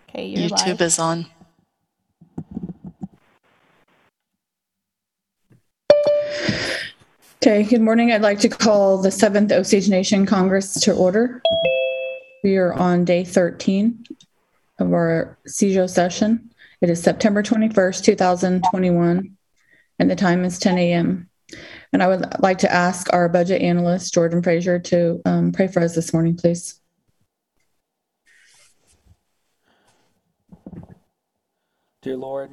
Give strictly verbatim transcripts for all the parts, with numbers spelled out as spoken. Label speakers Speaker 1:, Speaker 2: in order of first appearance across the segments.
Speaker 1: Okay, you're
Speaker 2: YouTube
Speaker 1: live.
Speaker 2: is on.
Speaker 3: Okay, good morning. I'd like to call the seventh Osage Nation Congress to order. We are on day thirteen of our C J O session. It is September twenty-first, two thousand twenty-one, and the time is ten a m And I would like to ask our budget analyst, Jordan Fraser, to um, pray for us this morning, please.
Speaker 4: Dear Lord,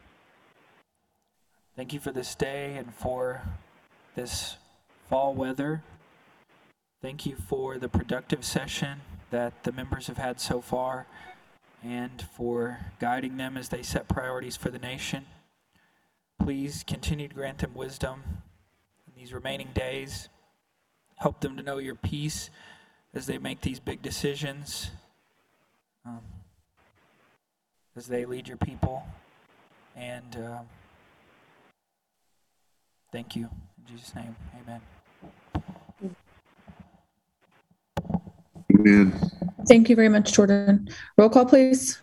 Speaker 4: thank you for this day and for this fall weather. Thank you for the productive session that the members have had so far and for guiding them as they set priorities for the nation. Please continue to grant them wisdom in these remaining days. Help them to know your peace as they make these big decisions, um, as they lead your people. And uh, thank you. In Jesus' name, amen.
Speaker 5: Amen.
Speaker 3: Thank you very much, Jordan. Roll call, please.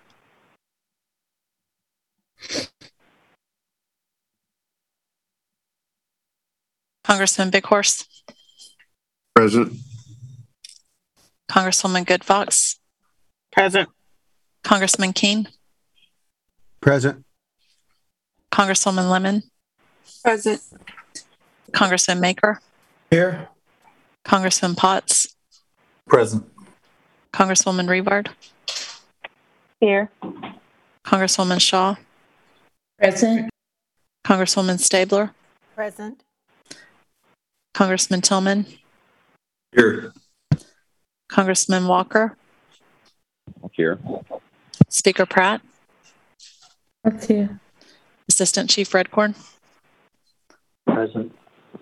Speaker 2: Congressman Big Horse,
Speaker 5: Present.
Speaker 2: Congresswoman Good Fox,
Speaker 6: Present.
Speaker 2: Congressman Keene,
Speaker 7: Present.
Speaker 2: Congresswoman Lemon,
Speaker 6: Present.
Speaker 2: Congressman Maker,
Speaker 7: Here.
Speaker 2: Congressman Potts,
Speaker 8: Present.
Speaker 2: Congresswoman Revard,
Speaker 6: Here.
Speaker 2: Congresswoman Shaw,
Speaker 3: Present.
Speaker 2: Congresswoman Stabler,
Speaker 1: Present.
Speaker 2: Congressman Tillman,
Speaker 8: Here.
Speaker 2: Congressman Walker,
Speaker 8: Here.
Speaker 2: Speaker Pratt,
Speaker 3: Let's see.
Speaker 2: Assistant Chief Redcorn.
Speaker 8: Present.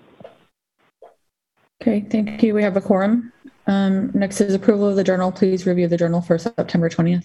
Speaker 3: Okay, thank you. We have a quorum. Um, next is approval of the journal. Please review the journal for September twentieth.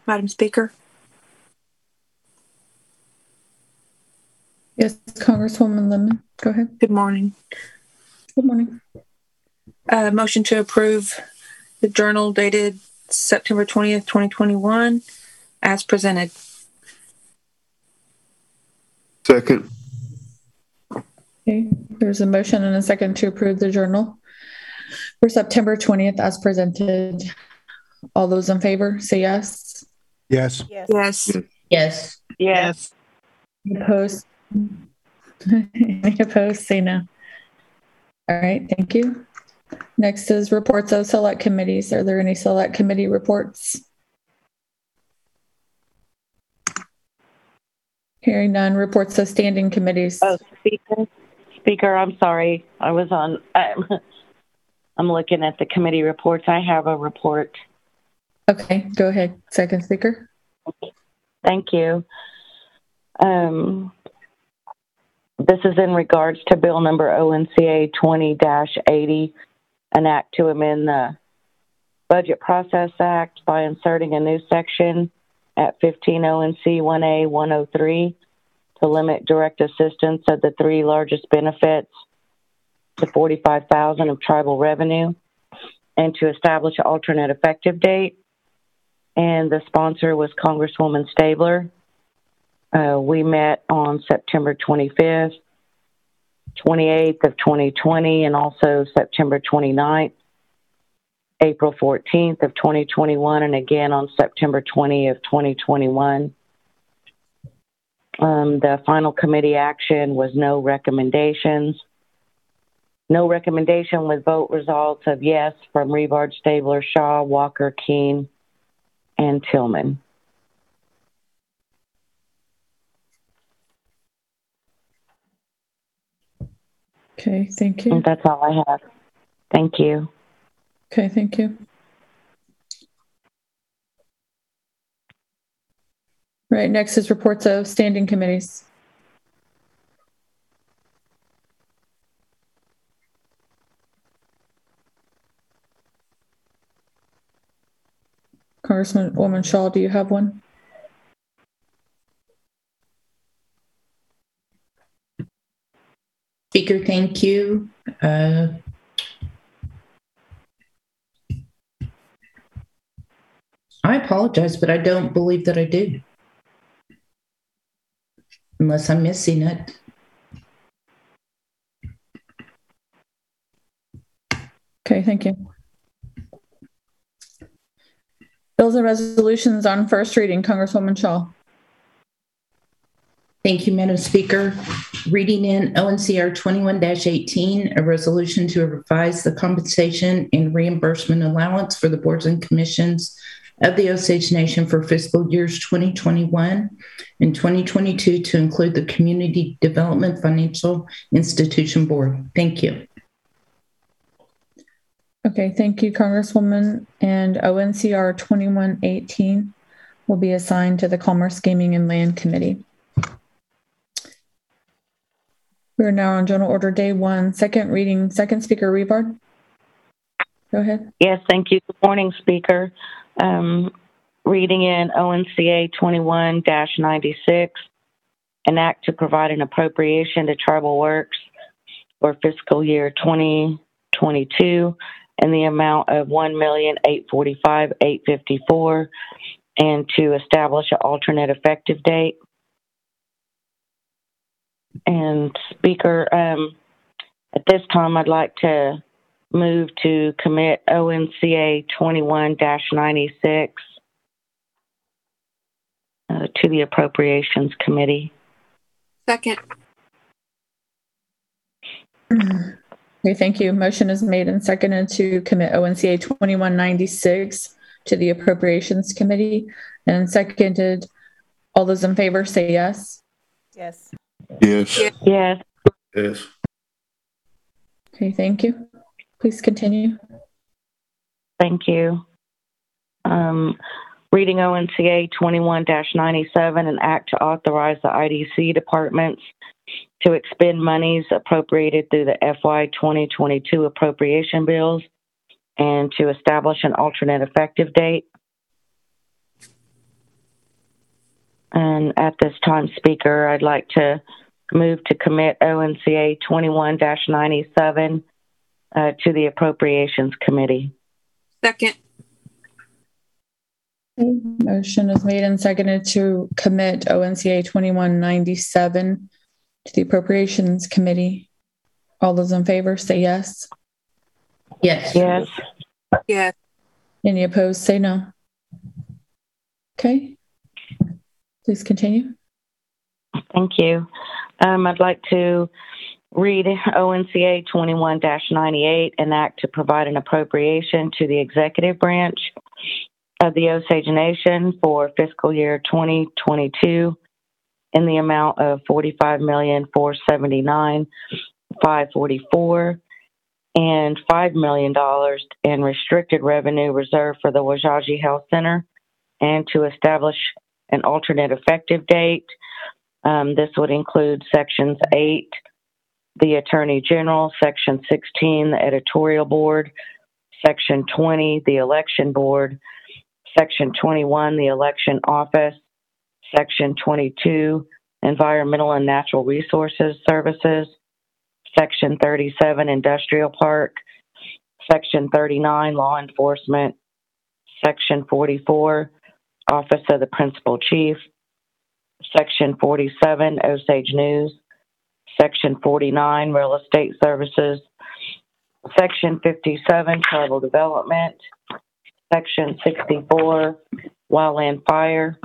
Speaker 6: Madam Speaker.
Speaker 3: Yes, Congresswoman Lemon, go ahead.
Speaker 6: Good morning.
Speaker 3: Good morning.
Speaker 6: Uh, motion to approve the journal dated September twentieth, twenty twenty-one as presented.
Speaker 5: Second.
Speaker 3: Okay, there's a motion and a second to approve the journal for September twentieth as presented. All those in favor say yes.
Speaker 7: Yes.
Speaker 6: Yes.
Speaker 1: Yes.
Speaker 6: Yes.
Speaker 3: Any opposed? Any opposed, say no. All right, thank you. Next is reports of select committees. Are there any select committee reports? Hearing none. Reports of standing committees.
Speaker 9: Oh, Speaker, Speaker, I'm sorry. I was on, I'm, I'm looking at the committee reports. I have a report.
Speaker 3: Okay, go ahead. Second speaker.
Speaker 9: Thank you. Um, this is in regards to bill number O N C A twenty dash eighty, an act to amend the Budget Process Act by inserting a new section at fifteen O N C one A one oh three to limit direct assistance of the three largest benefits to forty-five thousand of tribal revenue and to establish an alternate effective date. And the sponsor was Congresswoman Stabler. Uh, we met on September twenty-fifth, twenty-eighth of twenty twenty, and also September twenty-ninth, April fourteenth of twenty twenty-one, and again on September twentieth of twenty twenty-one. Um, the final committee action was no recommendations. No recommendation with vote results of yes from Revard, Stabler, Shaw, Walker, Keene, and Tillman.
Speaker 3: Okay, thank you.
Speaker 9: And that's all I have. Thank you.
Speaker 3: Okay, thank you. Right, next is reports of standing committees. Congresswoman Shaw, do you have one?
Speaker 1: Speaker, thank you. Uh, I apologize, but I don't believe that I do. Unless I'm missing it.
Speaker 3: Okay, thank you. Bills and resolutions on first reading. Congresswoman Shaw.
Speaker 1: Thank you, Madam Speaker. Reading in O N C R twenty-one dash eighteen, a resolution to revise the compensation and reimbursement allowance for the boards and commissions of the Osage Nation for fiscal years twenty twenty-one and twenty twenty-two to include the Community Development Financial Institution Board. Thank you.
Speaker 3: Okay, thank you, Congresswoman. And O N C R twenty-one eighteen will be assigned to the Commerce, Gaming, and Land Committee. We are now on General Order Day one, second reading. Second speaker, Revard. Go ahead.
Speaker 9: Yes, thank you. Good morning, Speaker. Um, reading in O N C A twenty-one dash ninety-six, an act to provide an appropriation to Tribal Works for fiscal year twenty twenty-two in the amount of one million eight hundred forty-five thousand eight hundred fifty-four dollars and to establish an alternate effective date. And Speaker, um, at this time, I'd like to move to commit O N C A twenty-one dash ninety-six uh, to the Appropriations Committee.
Speaker 6: Second.
Speaker 3: Okay, thank you. Motion is made and seconded to commit O N C A twenty-one ninety-six to the Appropriations Committee, and seconded. All those in favor say yes.
Speaker 6: Yes.
Speaker 5: Yes.
Speaker 9: Yes.
Speaker 5: Yes.
Speaker 3: Okay, thank you. Please continue.
Speaker 9: Thank you. Um, reading O N C A twenty-one dash ninety-seven, an act to authorize the I D C departments to expend monies appropriated through the F Y twenty twenty-two appropriation bills and to establish an alternate effective date. And at this time, Speaker, I'd like to move to commit O N C A twenty-one dash ninety-seven uh, to the Appropriations Committee.
Speaker 6: Second.
Speaker 3: Okay, motion is made and seconded to commit O N C A twenty-one ninety-seven to the Appropriations Committee. All those in favor say yes.
Speaker 1: Yes.
Speaker 9: Yes.
Speaker 6: Yes.
Speaker 3: Any opposed say no. Okay. Please continue.
Speaker 9: Thank you. Um, I'd like to read O N C A twenty-one dash ninety-eight, an act to provide an appropriation to the executive branch of the Osage Nation for fiscal year twenty twenty-two in the amount of forty-five million four hundred seventy-nine thousand five hundred forty-four dollars and five million dollars in restricted revenue reserved for the Wajaji Health Center, and to establish an alternate effective date. Um, this would include sections eight, the Attorney General, section sixteen, the Editorial Board, section twenty, the Election Board, section twenty-one, the Election Office, section twenty-two, Environmental and Natural Resources Services, section thirty-seven, Industrial Park, section thirty-nine, Law Enforcement, section forty-four, Office of the Principal Chief, section forty-seven, Osage News, section forty-nine, Real Estate Services, section fifty-seven, Tribal Development, section sixty-four, Wildland Fire,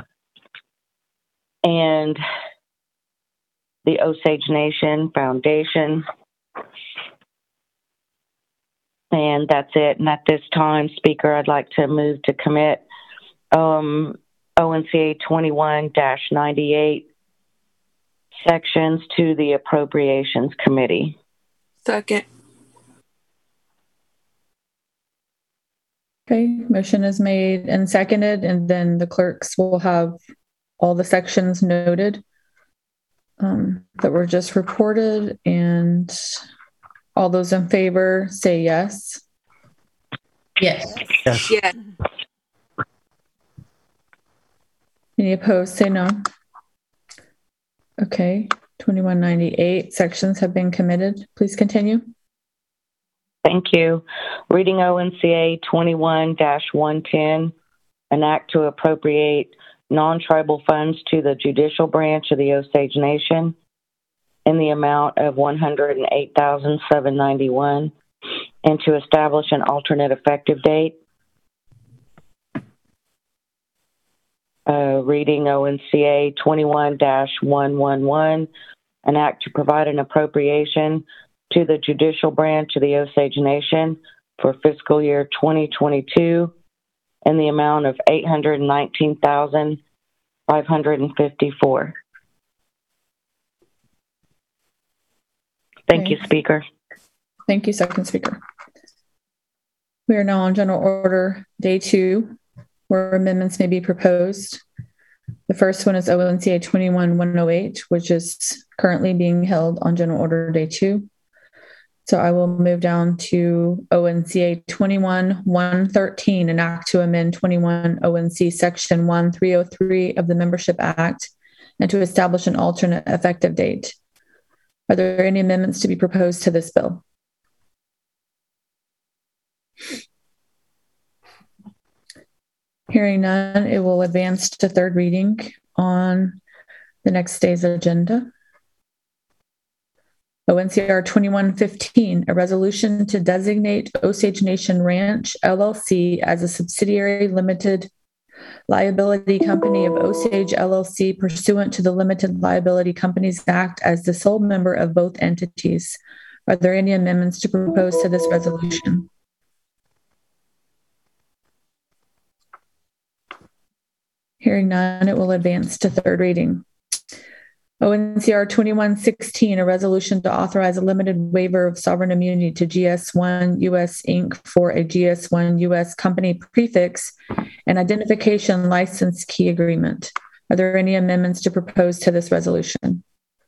Speaker 9: and the Osage Nation Foundation. And that's it. And at this time, Speaker, I'd like to move to commit um, O N C A twenty-one dash ninety-eight sections to the Appropriations Committee.
Speaker 6: Second.
Speaker 3: Okay, motion is made and seconded, and then the clerks will have all the sections noted um, that were just reported, and all those in favor say yes.
Speaker 1: Yes.
Speaker 7: Yes.
Speaker 6: Yes.
Speaker 3: Any opposed say no. Okay, twenty-one ninety-eight sections have been committed. Please continue.
Speaker 9: Thank you. Reading O N C A twenty-one dash one ten, an act to appropriate non-tribal funds to the judicial branch of the Osage Nation in the amount of one hundred eight thousand seven hundred ninety-one dollars and to establish an alternate effective date. Uh, reading O N C A twenty-one dash one eleven, an act to provide an appropriation to the judicial branch of the Osage Nation for fiscal year twenty twenty-two in the amount of eight hundred nineteen thousand five hundred fifty-four dollars. Thank
Speaker 3: Okay.
Speaker 9: you, Speaker.
Speaker 3: Thank you, Second Speaker. We are now on General Order Day two, where amendments may be proposed. The first one is O N C A twenty-one dash one oh eight, which is currently being held on General Order Day two. So I will move down to O N C A twenty-one dash one thirteen, an act to amend twenty-one O N C Section thirteen oh three of the Membership Act and to establish an alternate effective date. Are there any amendments to be proposed to this bill? Hearing none, it will advance to third reading on the next day's agenda. O N C R twenty-one fifteen, a resolution to designate Osage Nation Ranch, L L C as a subsidiary limited liability company of Osage, L L C pursuant to the Limited Liability Companies Act as the sole member of both entities. Are there any amendments to propose to this resolution? Hearing none, it will advance to third reading. O N C R twenty-one sixteen, a resolution to authorize a limited waiver of sovereign immunity to G S one U S Incorporated for a G S one U S company prefix and identification license key agreement. Are there any amendments to propose to this resolution?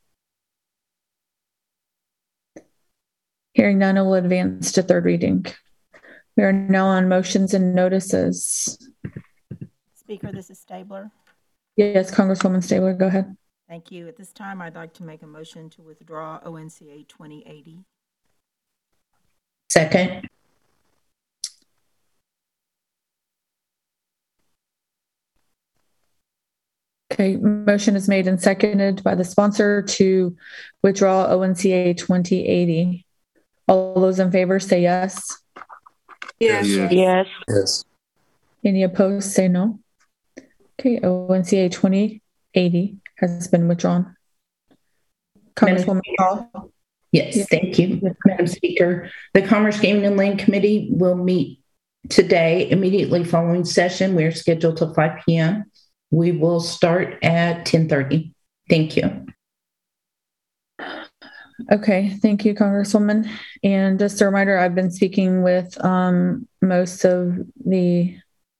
Speaker 3: Hearing none, it will advance to third reading. We are now on motions and notices.
Speaker 10: Speaker, this is Stabler.
Speaker 3: Yes, Congresswoman Stabler, go ahead.
Speaker 10: Thank you. At this time, I'd like to make a motion to withdraw O N C A twenty eighty.
Speaker 1: Second.
Speaker 3: Okay, motion is made and seconded by the sponsor to withdraw O N C A twenty eighty. All those in favor say yes.
Speaker 6: Yes.
Speaker 9: Yes.
Speaker 8: Yes.
Speaker 3: Any opposed say no. Okay, O N C A twenty eighty has been withdrawn. Congresswoman Hall.
Speaker 1: Yes,
Speaker 3: Yeah.
Speaker 1: thank you, Madam Speaker. The Commerce, Gaming, and Land Committee will meet today immediately following session. We are scheduled till five p.m. We will start at ten thirty. Thank you.
Speaker 3: Okay, thank you, Congresswoman. And just a reminder, I've been speaking with um, most of the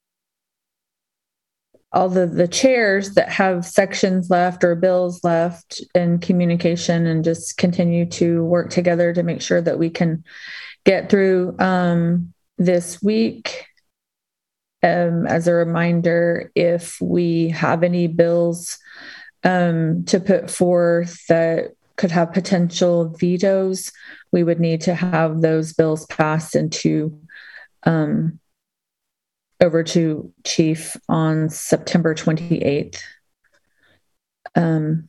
Speaker 3: all the, the chairs that have sections left or bills left in communication, and just continue to work together to make sure that we can get through um, this week. Um, as a reminder, if we have any bills um, to put forth that could have potential vetoes, we would need to have those bills passed into um, over to Chief on September twenty-eighth. Um,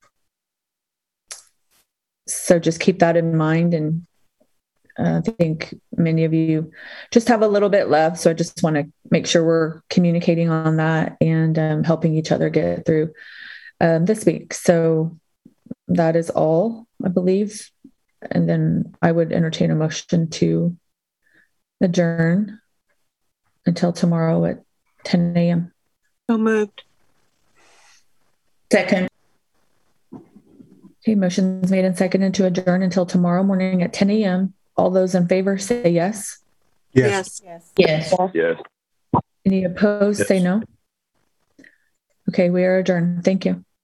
Speaker 3: so just keep that in mind. And uh, I think many of you just have a little bit left. So I just want to make sure we're communicating on that and um, helping each other get through um, this week. So that is all, I believe. And then I would entertain a motion to adjourn until tomorrow at ten a.m.
Speaker 6: So moved.
Speaker 1: Second.
Speaker 3: Okay, motion's made and seconded to adjourn until tomorrow morning at ten a.m. All those in favor say yes.
Speaker 7: Yes.
Speaker 10: Yes.
Speaker 1: Yes.
Speaker 8: Yes.
Speaker 3: Any opposed
Speaker 8: Yes.
Speaker 3: say no. Okay, we are adjourned. Thank you.